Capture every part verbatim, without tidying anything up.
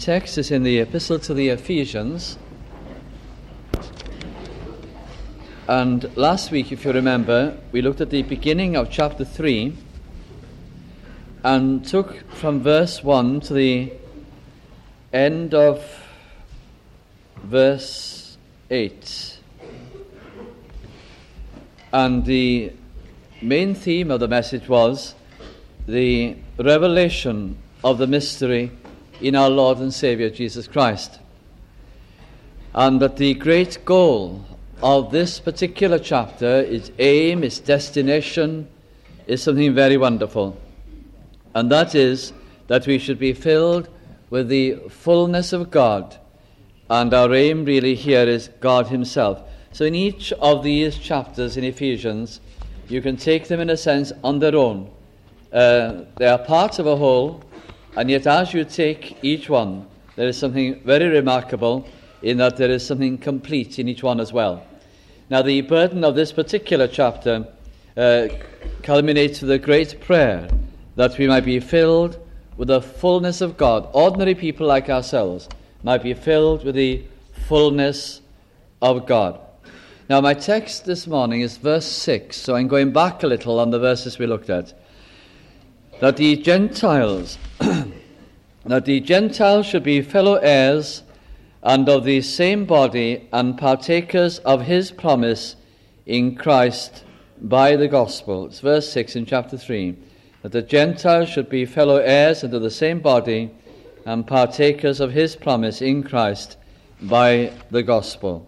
text is in the Epistle to the Ephesians. And last week, if you remember, we looked at the beginning of chapter three and took from verse one to the end of verse eight. And the main theme of the message was the revelation of the mystery in our Lord and Saviour Jesus Christ. And that the great goal of this particular chapter, its aim, its destination, is something very wonderful. And that is that we should be filled with the fullness of God. And our aim really here is God himself. So in each of these chapters in Ephesians, you can take them in a sense on their own. Uh, they are parts of a whole, and yet as you take each one, there is something very remarkable in that there is something complete in each one as well. Now the burden of this particular chapter uh, culminates with a great prayer that we might be filled with the fullness of God. Ordinary people like ourselves might be filled with the fullness of God. Now my text this morning is verse six, so I'm going back a little on the verses we looked at. That the Gentiles, that the Gentiles should be fellow heirs and of the same body and partakers of his promise in Christ by the gospel. It's verse six in chapter three. That the Gentiles should be fellow heirs and of the same body and partakers of his promise in Christ by the gospel.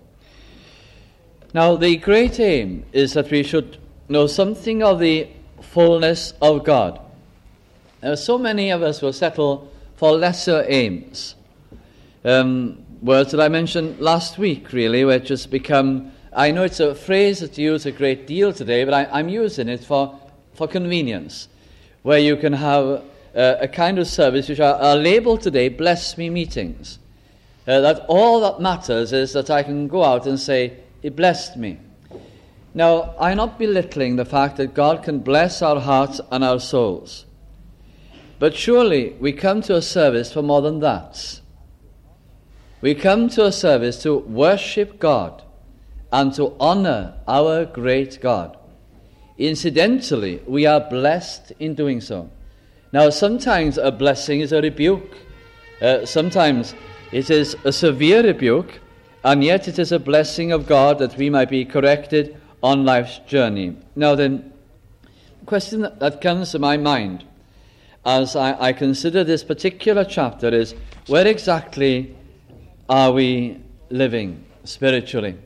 Now the great aim is that we should know something of the fullness of God. Now, so many of us will settle for lesser aims. Um, words that I mentioned last week, really, which has become, I know it's a phrase that's used a great deal today, but I, I'm using it for, for convenience, where you can have uh, a kind of service which are, are labeled today bless me meetings. Uh, that all that matters is that I can go out and say, it blessed me. Now, I'm not belittling the fact that God can bless our hearts and our souls. But surely we come to a service for more than that. We come to a service to worship God and to honor our great God. Incidentally, we are blessed in doing so. Now, sometimes a blessing is a rebuke. Uh, sometimes it is a severe rebuke, and yet it is a blessing of God that we might be corrected on life's journey. Now then, the question that, that comes to my mind as I, I consider this particular chapter is, where exactly are we living spiritually?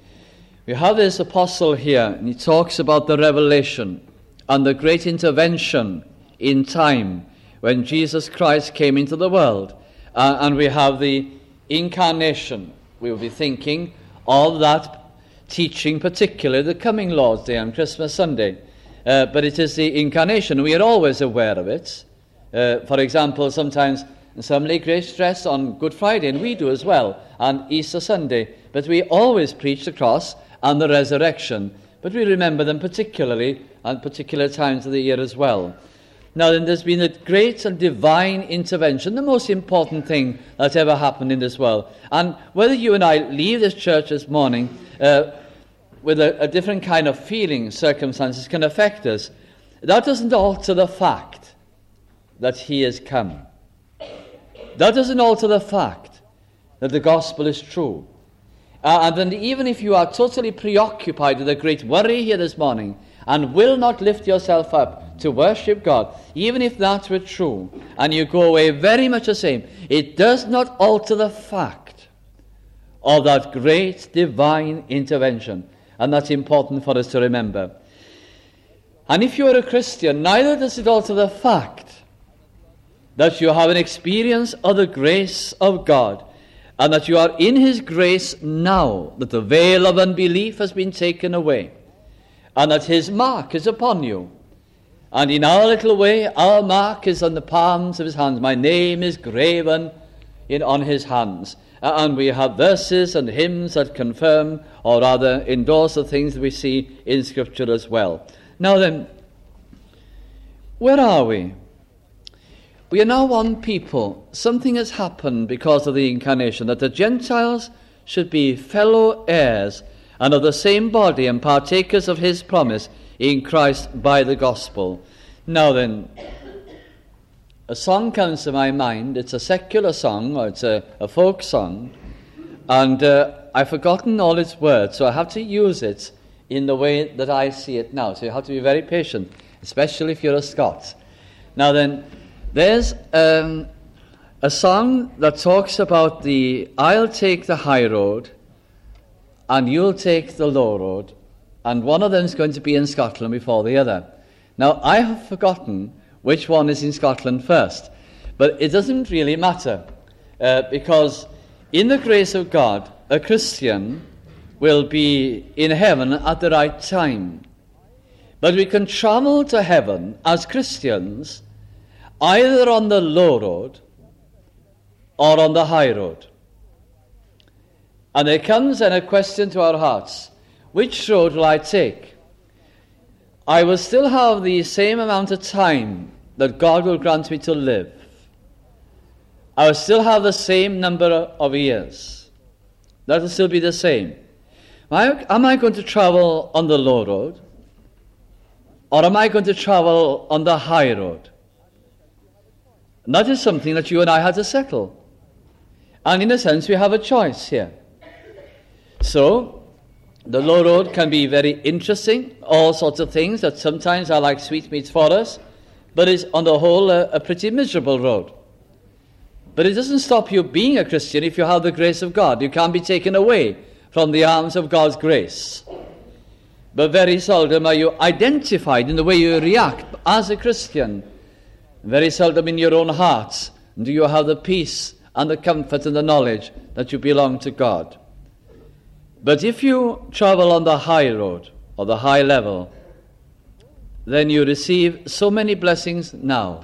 We have this apostle here, and he talks about the revelation and the great intervention in time when Jesus Christ came into the world. Uh, and we have the incarnation. We will be thinking of that teaching, particularly the coming Lord's Day on Christmas Sunday. Uh, but it is the incarnation. We are always aware of it. Uh, for example, sometimes some lay great stress on Good Friday, and we do as well, and Easter Sunday. But we always preach the cross and the resurrection. But we remember them particularly at particular times of the year as well. Now then, there's been a great and divine intervention, the most important thing that's ever happened in this world. And whether you and I leave this church this morning uh, with a, a different kind of feeling, circumstances can affect us, that doesn't alter the fact that he has come. That doesn't alter the fact that the gospel is true. Uh, and then even if you are totally preoccupied with a great worry here this morning and will not lift yourself up to worship God, even if that were true, and you go away very much the same, it does not alter the fact of that great divine intervention. And that's important for us to remember. And if you are a Christian, neither does it alter the fact that you have an experience of the grace of God, and that you are in his grace now, that the veil of unbelief has been taken away, and that his mark is upon you. And in our little way, our mark is on the palms of his hands. My name is graven in on his hands. And we have verses and hymns that confirm, or rather endorse, the things that we see in Scripture as well. Now then, where are we? we are now one people. Something has happened because of the incarnation, that the Gentiles should be fellow heirs and of the same body and partakers of his promise in Christ by the gospel. Now then, a song comes to my mind. It's a secular song, or it's a, a folk song, and uh, I've forgotten all its words, so I have to use it in the way that I see it now. So you have to be very patient, especially if you're a Scot. Now then, there's um, a song that talks about the, I'll take the high road, and you'll take the low road, and one of them is going to be in Scotland before the other. Now, I have forgotten which one is in Scotland first, but it doesn't really matter, uh, because in the grace of God, a Christian will be in heaven at the right time. But we can travel to heaven as Christians either on the low road or on the high road. And there comes then a question to our hearts: which road will I take? I will still have the same amount of time that God will grant me to live. I will still have the same number of years. That will still be the same. Am I going to travel on the low road? Or am I going to travel on the high road? And that is something that you and I had to settle. And in a sense, we have a choice here. So, the low road can be very interesting, all sorts of things that sometimes are like sweetmeats for us, but is on the whole a, a pretty miserable road. But it doesn't stop you being a Christian if you have the grace of God. You can't be taken away from the arms of God's grace. But very seldom are you identified in the way you react as a Christian. Very seldom in your own heart do you have the peace and the comfort and the knowledge that you belong to God. But if you travel on the high road, or the high level, then you receive so many blessings now.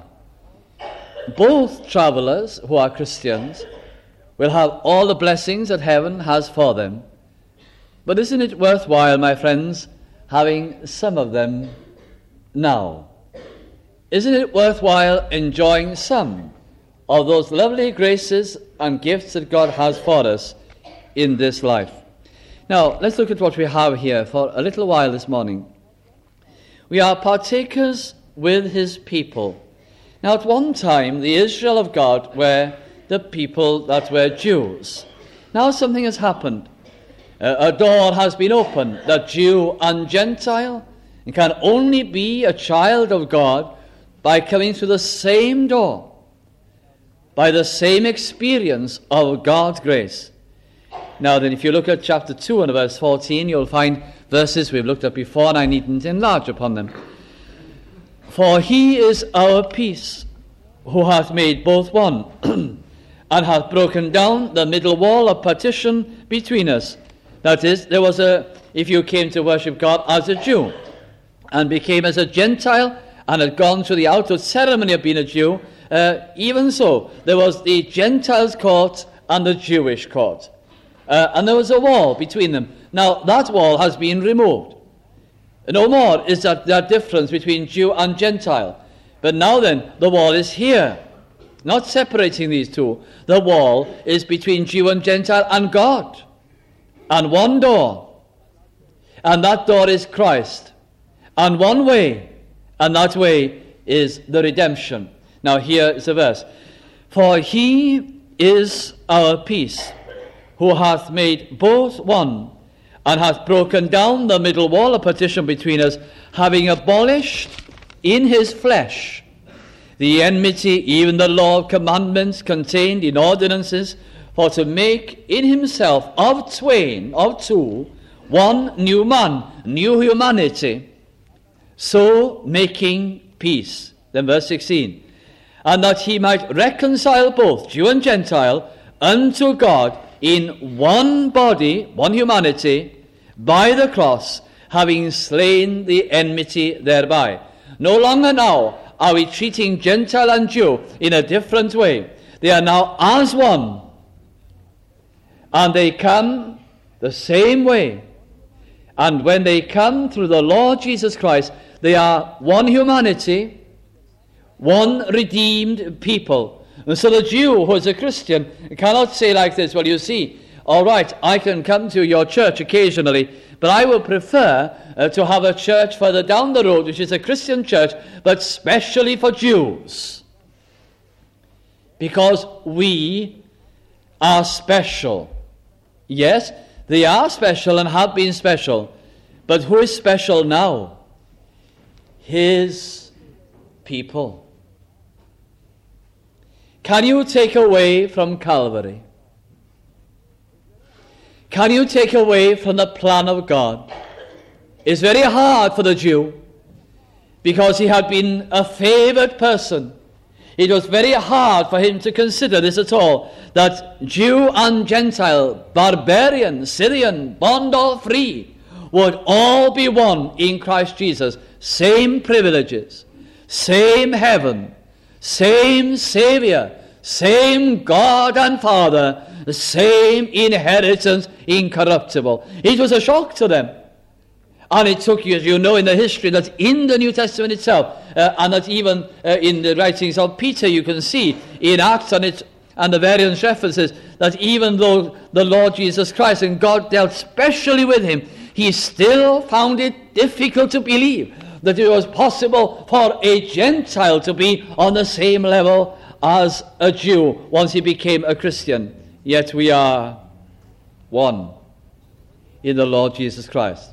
Both travelers who are Christians will have all the blessings that heaven has for them. But isn't it worthwhile, my friends, having some of them now? Isn't it worthwhile enjoying some of those lovely graces and gifts that God has for us in this life? Now, let's look at what we have here for a little while this morning. We are partakers with his people. Now, at one time, the Israel of God were the people that were Jews. Now something has happened. Uh, a door has been opened that Jew and Gentile can only be a child of God by coming through the same door, by the same experience of God's grace. Now then, if you look at chapter two and verse fourteen, you'll find verses we've looked at before, and I needn't enlarge upon them. For he is our peace, who hath made both one, and hath broken down the middle wall of partition between us. That is, there was a, if you came to worship God as a Jew, and became as a Gentile, and had gone through the outward ceremony of being a Jew, uh, even so, there was the Gentiles' court and the Jewish court. Uh, and there was a wall between them. Now, that wall has been removed. No more is that, that difference between Jew and Gentile. But now then, the wall is here, not separating these two. The wall is between Jew and Gentile and God. And one door. And that door is Christ. And one way. And that way is the redemption. Now here is the verse. For he is our peace, who hath made both one, and hath broken down the middle wall of partition between us, having abolished in his flesh the enmity, even the law of commandments contained in ordinances, for to make in himself of twain, of two, one new man, new humanity, so making peace. Then verse sixteen. And that he might reconcile both Jew and Gentile unto God in one body, one humanity, by the cross, having slain the enmity thereby. No longer now are we treating Gentile and Jew in a different way. They are now as one. And they come the same way. And when they come through the Lord Jesus Christ, they are one humanity, one redeemed people. And so the Jew who is a Christian cannot say like this, well, you see, all right, I can come to your church occasionally, but I would prefer uh, to have a church further down the road, which is a Christian church, but specially for Jews. Because we are special. Yes, they are special and have been special. But who is special now? His people. Can you take away from Calvary? Can you take away from the plan of God? It's very hard for the Jew because he had been a favored person. It was very hard for him to consider this at all, that Jew and Gentile, barbarian, Syrian, bond or free, would all be one in Christ Jesus. Same privileges, same heaven, same Savior, same God and Father, the same inheritance, incorruptible. It was a shock to them. And it took, as you know, in the history that in the New Testament itself, uh, and that even uh, in the writings of Peter, you can see in Acts and, it, and the various references, that even though the Lord Jesus Christ and God dealt specially with him, he still found it difficult to believe that it was possible for a Gentile to be on the same level as a Jew once he became a Christian. Yet we are one in the Lord Jesus Christ.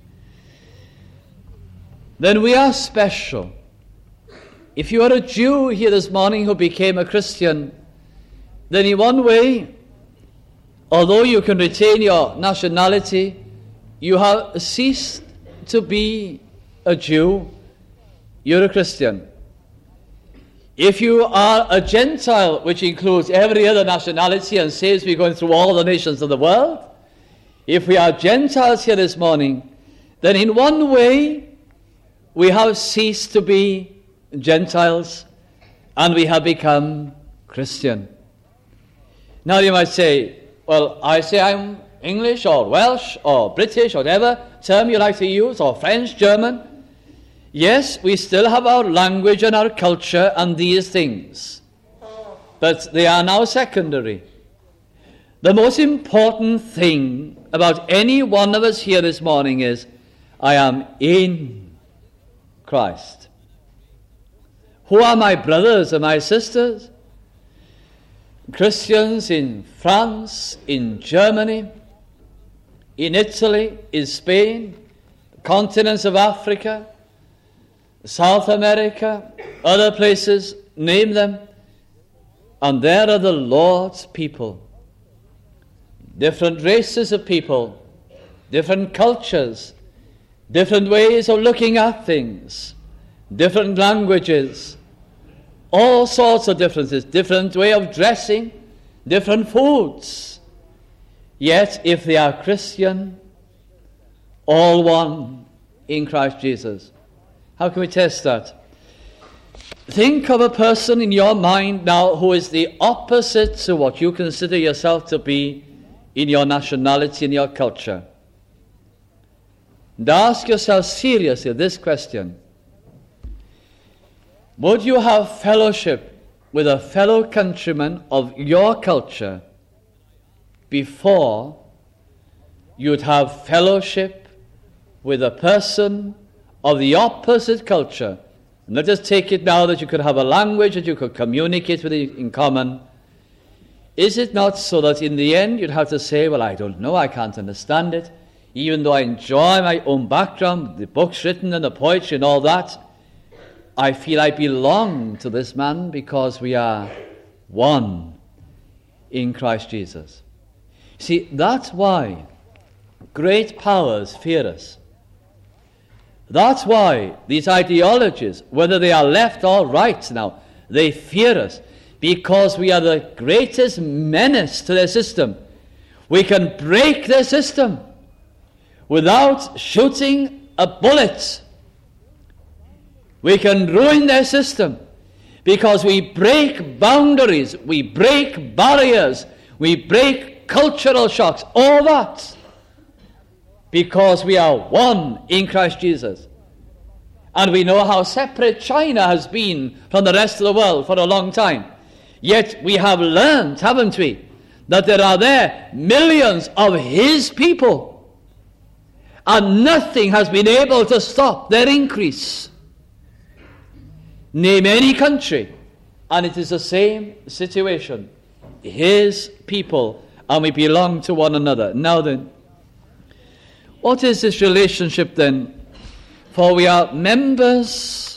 Then we are special. If you are a Jew here this morning who became a Christian, then in one way, although you can retain your nationality, you have ceased to be a Jew. You're a Christian. If you are a Gentile, which includes every other nationality and saves me going through all the nations of the world, if we are Gentiles here this morning, then in one way, we have ceased to be Gentiles and we have become Christian. Now you might say, well, I say I'm English or Welsh or British or whatever term you like to use, or French, German. Yes, we still have our language and our culture and these things, but they are now secondary. The most important thing about any one of us here this morning is, I am in Christ. Who are my brothers and my sisters? Christians in France, in Germany, in Italy, in Spain, the continents of Africa, South America, other places, name them. And there are the Lord's people. Different races of people, different cultures, different ways of looking at things, different languages, all sorts of differences, different way of dressing, different foods. Yet, if they are Christian, all one in Christ Jesus. How can we test that? Think of a person in your mind now who is the opposite to what you consider yourself to be in your nationality and your culture. And ask yourself seriously this question. Would you have fellowship with a fellow countryman of your culture before you'd have fellowship with a person of the opposite culture? And let us take it now that you could have a language that you could communicate with in common. Is it not so that in the end you'd have to say, well, I don't know, I can't understand it, even though I enjoy my own background, the books written and the poetry and all that, I feel I belong to this man because we are one in Christ Jesus. See, that's why great powers fear us. That's why these ideologies, whether they are left or right now, they fear us because we are the greatest menace to their system. We can break their system without shooting a bullet. We can ruin their system because we break boundaries, we break barriers, we break cultural shocks, all that because we are one in Christ Jesus. And we know how separate China has been from the rest of the world for a long time. Yet we have learned, haven't we, that there are there millions of his people. And nothing has been able to stop their increase. Name any country, and it is the same situation. His people, and we belong to one another. Now then, what is this relationship then? For we are members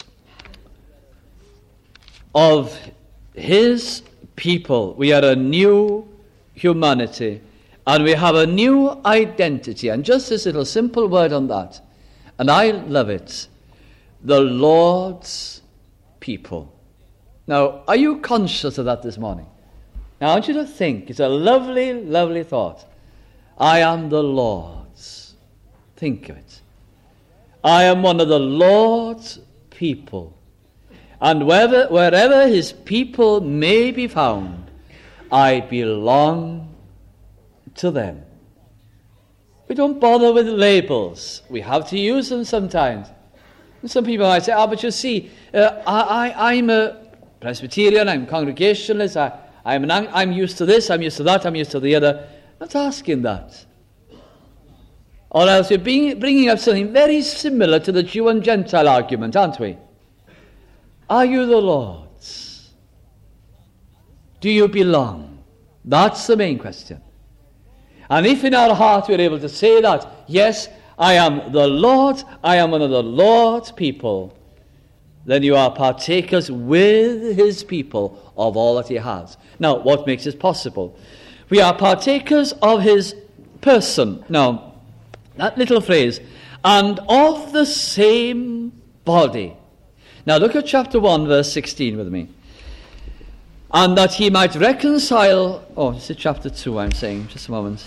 of his people. We are a new humanity, and we have a new identity. And just this little simple word on that, and I love it, the Lord's people. Now, are you conscious of that this morning? Now, I want you to think. It's a lovely, lovely thought. I am the Lord's. Think of it. I am one of the Lord's people. And wherever, wherever his people may be found, I belong to them. We don't bother with labels. We have to use them sometimes. And some people might say, ah, but you see, uh, I, I, I'm a Presbyterian, I'm Congregationalist, I, I'm, an, I'm used to this, I'm used to that, I'm used to the other. Not asking that. Or else you're being, bringing up something very similar to the Jew and Gentile argument, aren't we? Are you the Lord's? Do you belong? That's the main question. And if in our heart we're able to say that, yes, I am the Lord, I am one of the Lord's people, then you are partakers with his people of all that he has. Now, what makes this possible? We are partakers of his person. Now, that little phrase, and of the same body. Now, look at chapter one, verse sixteen with me. And that he might reconcile... Oh, this is chapter two, I'm saying. Just a moment.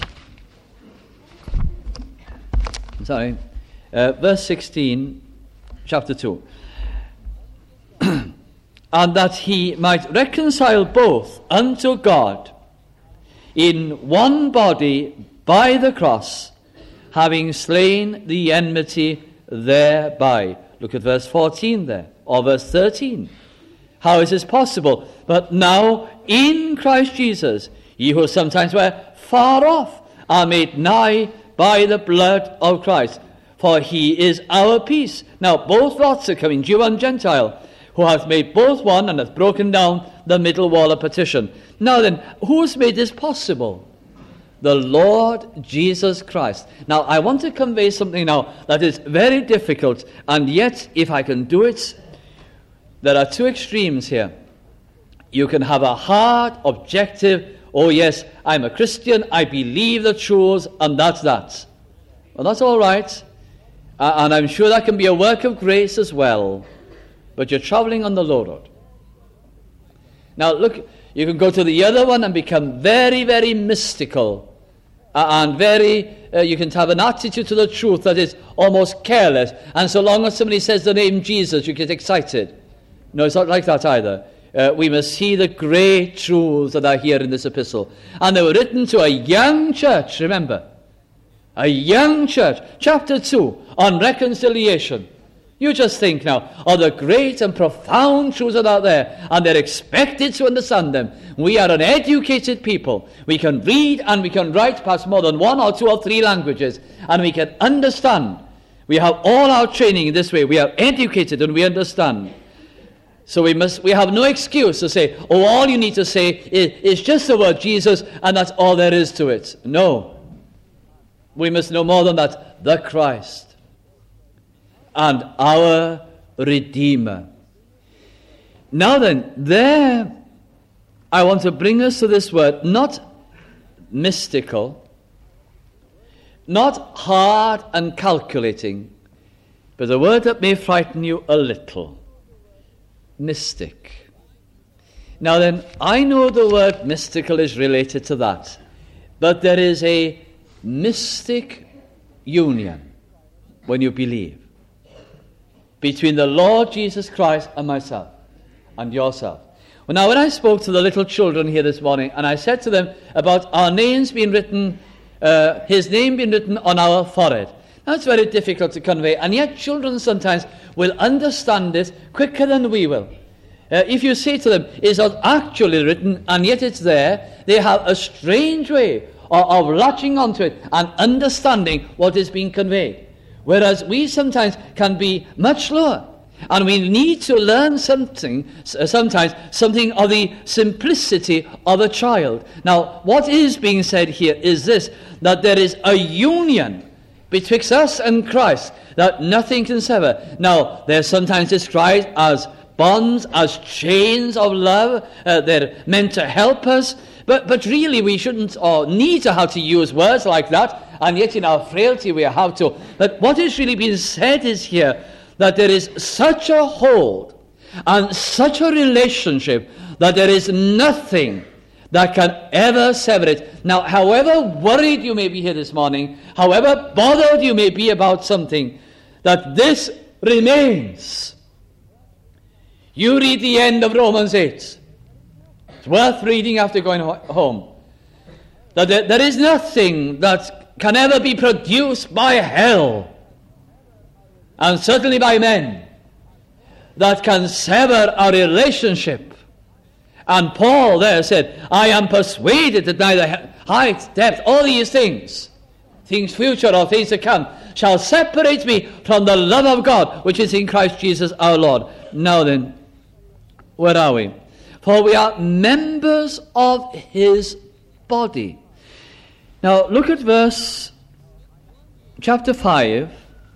Sorry. Uh, verse sixteen, chapter two. And that he might reconcile both unto God in one body by the cross, having slain the enmity thereby. Look at verse fourteen there, or verse thirteen. How is this possible? But now in Christ Jesus, ye who sometimes were far off are made nigh by the blood of Christ. For he is our peace. Now both lots are coming, Jew and Gentile, who hath made both one and hath broken down the middle wall of partition. Now then, who's made this possible? The Lord Jesus Christ. Now I want to convey something now that is very difficult, and yet if I can do it, there are two extremes here. You can have a hard, objective, oh yes, I'm a Christian, I believe the truths, and that's that. Well, that's all right. Uh, and I'm sure that can be a work of grace as well. But you're traveling on the low road. Now look, you can go to the other one and become very, very mystical. Uh, and very, uh, you can have an attitude to the truth that is almost careless. And so long as somebody says the name Jesus, you get excited. No, it's not like that either. Uh, we must see the great truths that are here in this epistle. And they were written to a young church, remember. A young church. Chapter two, on reconciliation. You just think now of the great and profound truths that are there, and they're expected to understand them. We are an educated people. We can read and we can write perhaps more than one or two or three languages, and we can understand. We have all our training in this way. We are educated and we understand. So we must. We have no excuse to say, oh, all you need to say is, is just the word Jesus, and that's all there is to it. No. We must know more than that. The Christ. And our Redeemer. Now then, there, I want to bring us to this word, not mystical, not hard and calculating, but a word that may frighten you a little. Mystic. Now then, I know the word mystical is related to that, but there is a mystic union when you believe between the Lord Jesus Christ and myself and yourself. Well, now, when I spoke to the little children here this morning, and I said to them about our names being written, uh, his name being written on our forehead. That's very difficult to convey, and yet children sometimes will understand it quicker than we will. Uh, if you say to them, it's not actually written, and yet it's there, they have a strange way of, of latching onto it and understanding what is being conveyed. Whereas we sometimes can be much slower, and we need to learn something, sometimes something of the simplicity of a child. Now, what is being said here is this, that there is a union betwixt us and Christ that nothing can sever. Now, they're sometimes described as bonds, as chains of love. Uh, they're meant to help us. But, but really, we shouldn't or need to have to use words like that. And yet, in our frailty, we have to. But what is really being said is here that there is such a hold and such a relationship that there is nothing that can ever sever it. Now, however worried you may be here this morning, however bothered you may be about something, that this remains. You read the end of Romans eight. It's worth reading after going ho- home. That there, there is nothing that can ever be produced by hell, and certainly by men, that can sever our relationship. And Paul there said, I am persuaded that neither height, depth, all these things, things future or things to come, shall separate me from the love of God, which is in Christ Jesus our Lord. Now then, where are we? For we are members of his body. Now look at verse chapter five.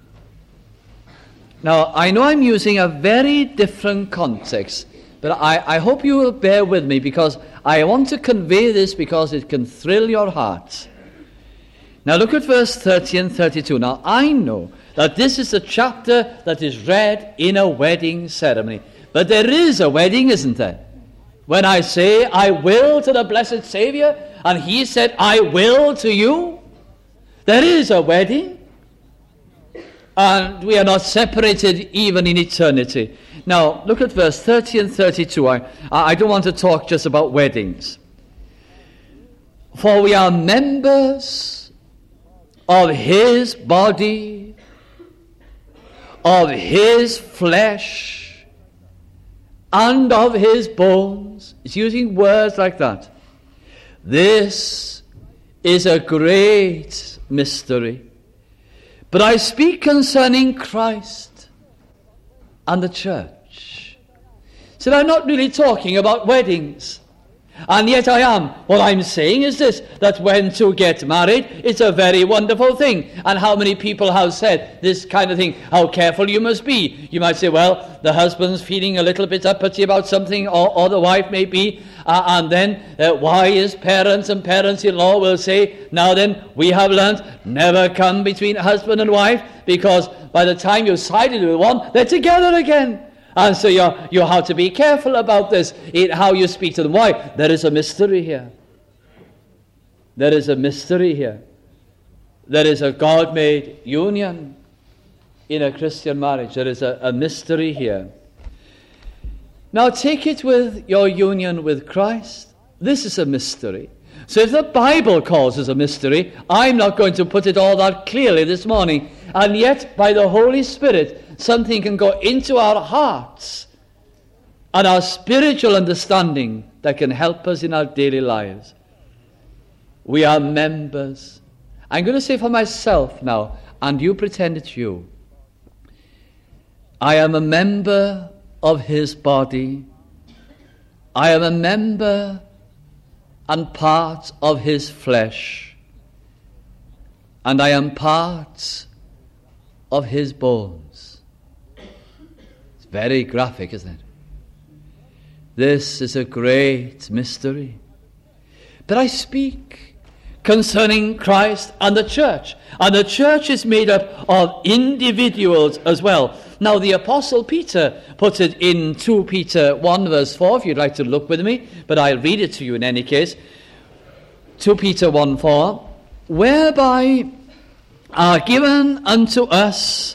Now I know I'm using a very different context, but I, I hope you will bear with me, because I want to convey this because it can thrill your heart. Now look at verse thirty and thirty-two. Now I know that this is a chapter that is read in a wedding ceremony. But there is a wedding, isn't there? When I say, I will to the blessed Savior, and he said, I will to you, there is a wedding. And we are not separated even in eternity. Now, look at verse thirty and thirty-two. I, I don't want to talk just about weddings. For we are members of his body, of his flesh, and of his bones. It's using words like that. This is a great mystery. But I speak concerning Christ and the church. So I'm not really talking about weddings. And yet I am. What I'm saying is this, that when two get married, it's a very wonderful thing. And how many people have said this kind of thing, how careful you must be. You might say, well, the husband's feeling a little bit uppity about something, or, or the wife may be, uh, and then uh, wise parents and parents-in-law will say, now then, we have learned, never come between husband and wife, because by the time you've sided with one, they're together again. And so you you have to be careful about this, in how you speak to them. Why? There is a mystery here. There is a mystery here. There is a God-made union in a Christian marriage. There is a, a mystery here. Now take it with your union with Christ. This is a mystery. So if the Bible calls it a mystery, I'm not going to put it all that clearly this morning. And yet, by the Holy Spirit, something can go into our hearts and our spiritual understanding that can help us in our daily lives. We are members. I'm going to say for myself now, and you pretend it's you. I am a member of his body. I am a member and part of his flesh. And I am part of his bones. It's very graphic, isn't it? This is a great mystery. But I speak concerning Christ and the church. And the church is made up of individuals as well. Now the Apostle Peter puts it in Second Peter one verse four, if you'd like to look with me, but I'll read it to you in any case. Second Peter one four, whereby are given unto us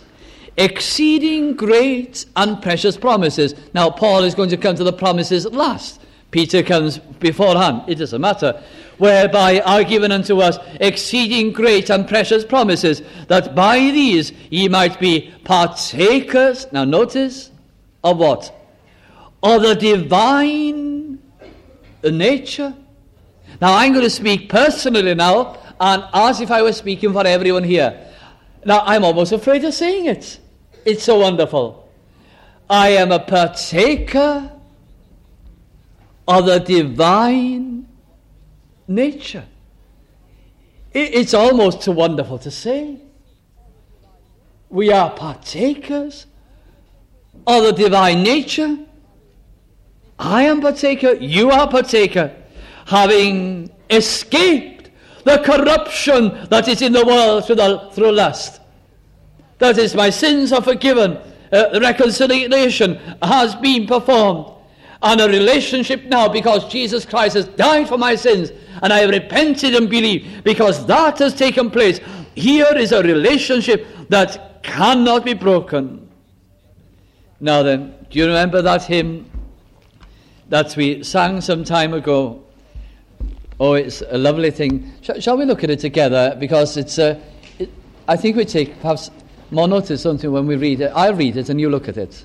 exceeding great and precious promises. Now Paul is going to come to the promises last, Peter comes beforehand. It doesn't matter. Whereby are given unto us exceeding great and precious promises, that by these ye might be partakers, now notice, of what? Of the divine nature. Now I'm going to speak personally now, and as if I was speaking for everyone here. Now I'm almost afraid of saying it. It's so wonderful. I am a partaker of the divine nature. It's almost too wonderful to say. We are partakers of the divine nature. I am partaker, you are partaker, having escaped the corruption that is in the world through, the, through lust. That is, my sins are forgiven, uh, reconciliation has been performed, and a relationship now, because Jesus Christ has died for my sins, and I have repented and believed, because that has taken place. Here is a relationship that cannot be broken. Now then, do you remember that hymn that we sang some time ago? Oh, it's a lovely thing. Sh- shall we look at it together? Because it's, uh, it, I think we take perhaps more notice, don't we, when we read it. I'll read it and you look at it.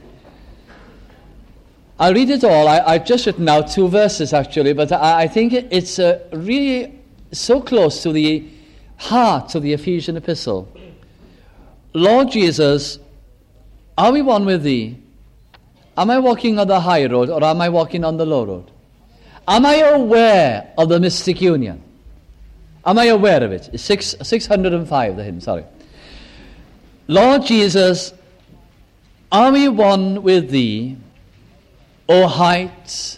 I'll read it all. I, I've just written out two verses, actually, but I, I think it, it's uh, really so close to the heart of the Ephesian epistle. Lord Jesus, are we one with thee? Am I walking on the high road, or am I walking on the low road? Am I aware of the mystic union? Am I aware of it? It's six, six hundred five, the hymn, sorry. Lord Jesus, are we one with thee, O height,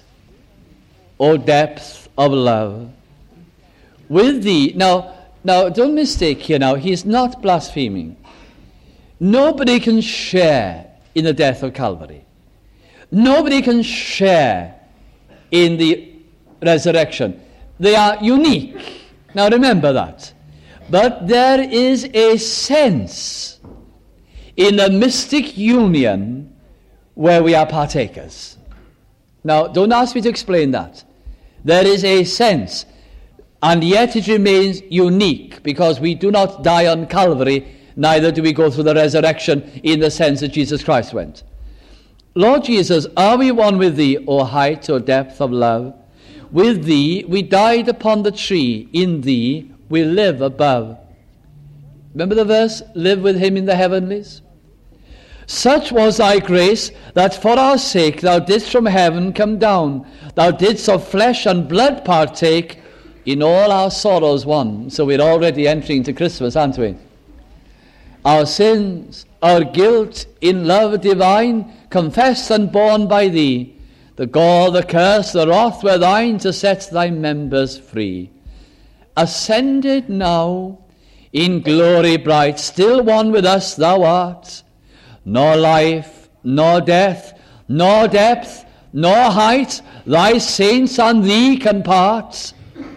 O depth of love? With thee, now, now don't mistake here now, he's not blaspheming. Nobody can share in the death of Calvary. Nobody can share in the resurrection. They are unique. Now remember that. But there is a sense in the mystic union where we are partakers. Now, don't ask me to explain that. There is a sense, and yet it remains unique, because we do not die on Calvary, neither do we go through the resurrection in the sense that Jesus Christ went. Lord Jesus, are we one with thee, O height, O depth of love? With thee we died upon the tree, in thee we live above. Remember the verse, live with him in the heavenlies? Such was thy grace, that for our sake thou didst from heaven come down. Thou didst of flesh and blood partake, in all our sorrows one. So we're already entering into Christmas, aren't we? Our sins, our guilt, in love divine, confessed and borne by thee. The gall, the curse, the wrath were thine to set thy members free. Ascended now, in glory bright, still one with us thou art. Nor life, nor death, nor depth, nor height, thy saints and thee can part.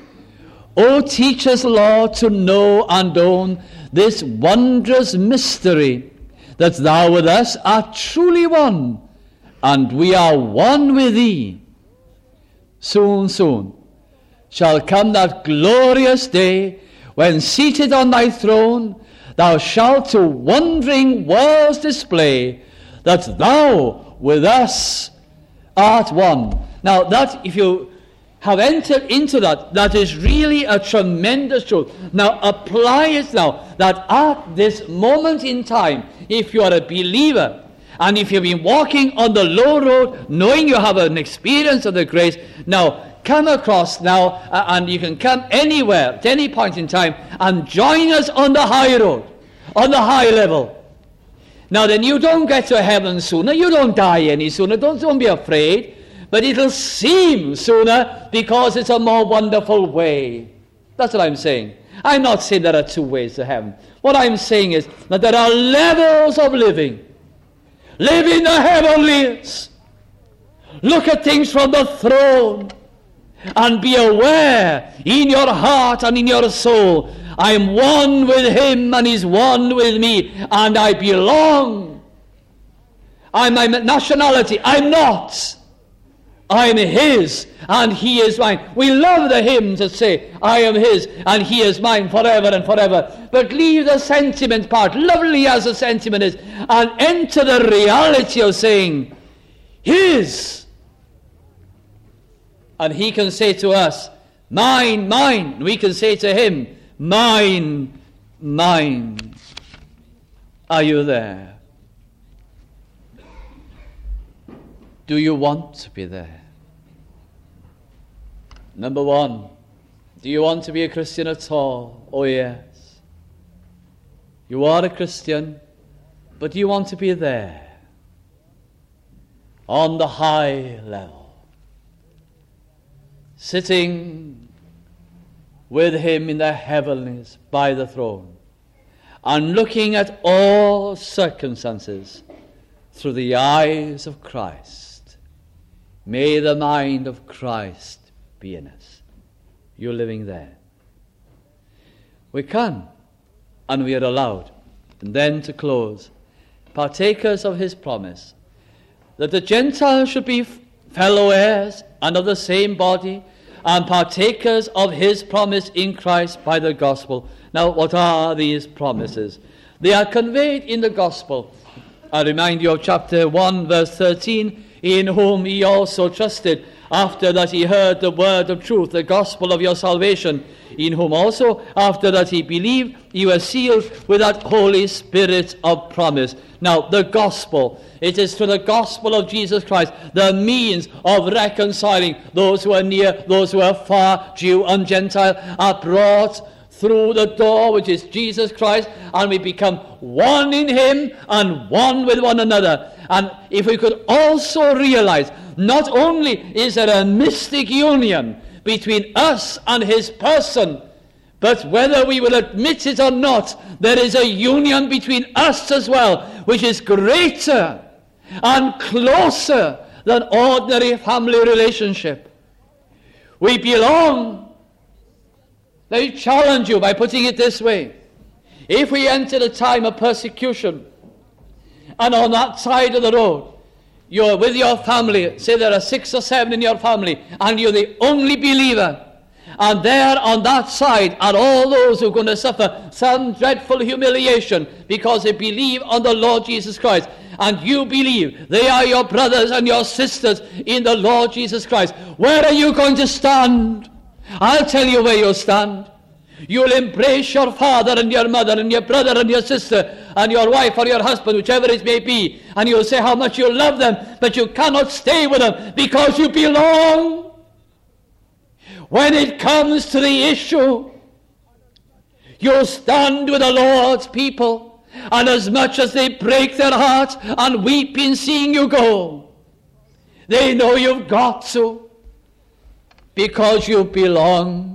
O teach us, Lord, to know and own this wondrous mystery, that thou with us art truly one, and we are one with thee. Soon, soon shall come that glorious day, when seated on thy throne, thou shalt to wondering worlds display that thou with us art one. Now that, if you have entered into that, that is really a tremendous truth. Now apply it now, that at this moment in time, if you are a believer, and if you've been walking on the low road, knowing you have an experience of the grace, now come across now, uh, and you can come anywhere, at any point in time, and join us on the high road, on the high level. Now then, you don't get to heaven sooner, you don't die any sooner, don't, don't be afraid, but it'll seem sooner because it's a more wonderful way. That's what I'm saying. I'm not saying there are two ways to heaven. What I'm saying is that there are levels of living. Live in the heavenlies. Look at things from the throne. And be aware in your heart and in your soul, I am one with him and he's one with me, and I belong. I'm my nationality, I'm not. I'm his and he is mine. We love the hymns that say, I am his and he is mine forever and forever. But leave the sentiment part, lovely as the sentiment is, and enter the reality of saying, his. And he can say to us, mine, mine. And we can say to him, mine, mine. Are you there? Do you want to be there? Number one, do you want to be a Christian at all? Oh yes. You are a Christian, but do you want to be there? On the high level. Sitting with him in the heavens by the throne. And looking at all circumstances through the eyes of Christ. May the mind of Christ be in us. You're living there. We can, and we are allowed. And then to close, partakers of his promise, that the Gentiles should be fellow heirs and of the same body, and partakers of his promise in Christ by the gospel. Now, what are these promises? They are conveyed in the gospel. I remind you of chapter one, verse thirteen, in whom he also trusted, after that he heard the word of truth, the gospel of your salvation, in whom also, after that he believed, he was sealed with that Holy Spirit of promise. Now, the gospel, it is through the gospel of Jesus Christ, the means of reconciling those who are near, those who are far, Jew and Gentile, are brought through the door, which is Jesus Christ, and we become one in him and one with one another. And if we could also realize, not only is there a mystic union between us and his person, but whether we will admit it or not, there is a union between us as well, which is greater and closer than ordinary family relationship. We belong. Let me challenge you by putting it this way. If we enter a time of persecution, and on that side of the road, you're with your family, say there are six or seven in your family, and you're the only believer, and there on that side are all those who are going to suffer some dreadful humiliation because they believe on the Lord Jesus Christ, and you believe they are your brothers and your sisters in the Lord Jesus Christ. Where are you going to stand? I'll tell you where you'll stand. You'll embrace your father and your mother and your brother and your sister and your wife or your husband, whichever it may be, and you'll say how much you love them, but you cannot stay with them because you belong. When it comes to the issue, you'll stand with the Lord's people, and as much as they break their hearts and weep in seeing you go, they know you've got to, because you belong.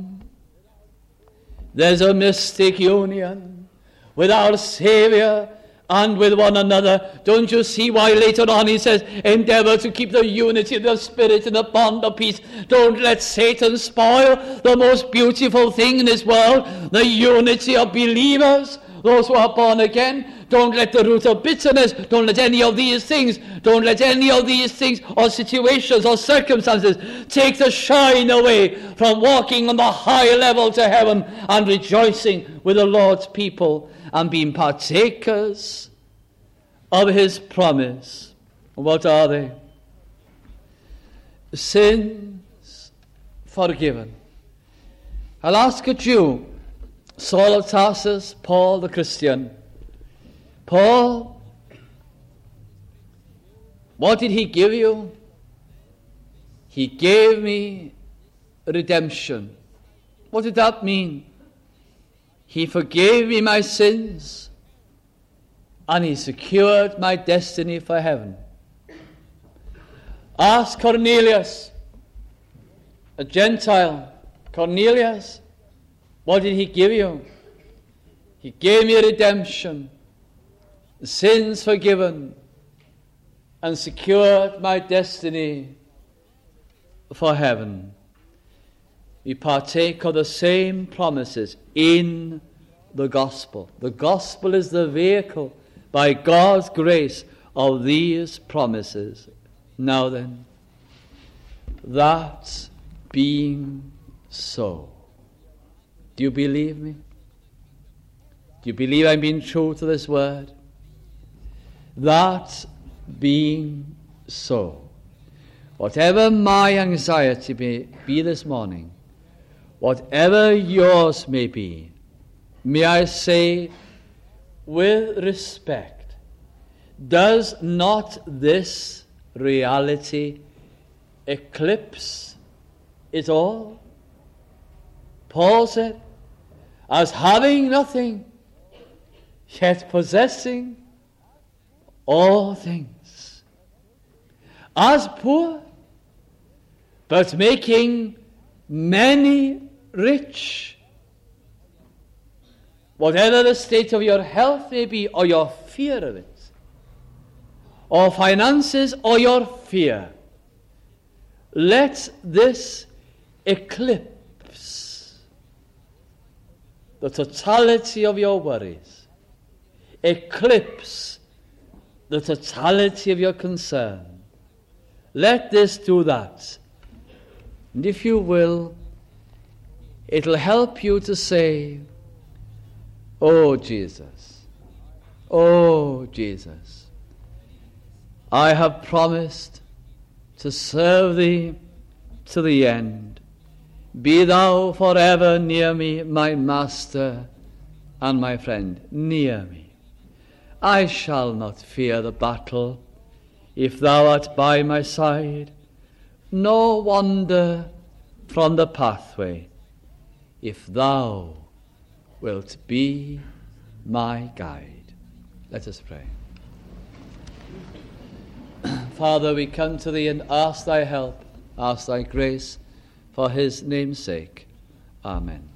There's a mystic union with our Savior and with one another. Don't you see why later on he says, endeavor to keep the unity of the Spirit in the bond of peace. Don't let Satan spoil the most beautiful thing in this world, the unity of believers, those who are born again. Don't let the root of bitterness, don't let any of these things, don't let any of these things or situations or circumstances take the shine away from walking on the high level to heaven and rejoicing with the Lord's people and being partakers of his promise. What are they? Sins forgiven. I'll ask a Jew, Saul of Tarsus, Paul the Christian. Paul, what did he give you? He gave me redemption. What did that mean? He forgave me my sins, and he secured my destiny for heaven. Ask Cornelius, a Gentile. Cornelius, what did he give you? He gave me redemption, sins forgiven, and secured my destiny for heaven. We partake of the same promises in the gospel. The gospel is the vehicle, by God's grace, of these promises. Now then, that being so. Do you believe me? Do you believe I'm being true to this word? That being so. Whatever my anxiety may be this morning, whatever yours may be, may I say with respect, does not this reality eclipse it all? Paul said, as having nothing, yet possessing all things. As poor, but making many rich. Whatever the state of your health may be, or your fear of it, or finances, or your fear, let this eclipse the totality of your worries, eclipse the totality of your concern. Let this do that. And if you will, it'll help you to say, oh Jesus, oh Jesus, I have promised to serve thee to the end. Be thou forever near me, my master and my friend, near me. I shall not fear the battle if thou art by my side, nor wander from the pathway if thou wilt be my guide. Let us pray. Father, we come to thee and ask thy help, ask thy grace, for his name's sake. Amen.